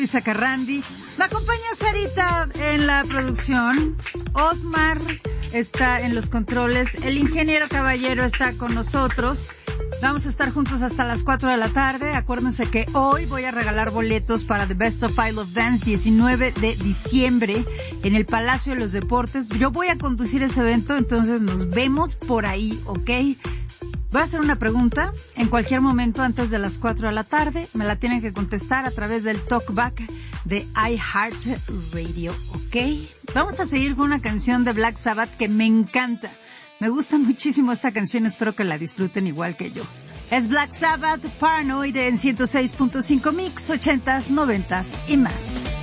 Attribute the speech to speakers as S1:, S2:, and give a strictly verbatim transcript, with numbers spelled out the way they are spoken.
S1: Luisa Carrandi. Me acompaña Sarita en la producción. Osmar está en los controles. El ingeniero Caballero está con nosotros. Vamos a estar juntos hasta las cuatro de la tarde. Acuérdense que hoy voy a regalar boletos para The Best of I Love Dance, diecinueve de diciembre, en el Palacio de los Deportes. Yo voy a conducir ese evento, entonces nos vemos por ahí, ¿ok? Voy a hacer una pregunta en cualquier momento antes de las cuatro de la tarde. Me la tienen que contestar a través del talkback de iHeartRadio, ¿ok? Vamos a seguir con una canción de Black Sabbath que me encanta. Me gusta muchísimo esta canción, espero que la disfruten igual que yo. Es Black Sabbath, Paranoid en ciento seis punto cinco Mix, ochentas, noventas y más.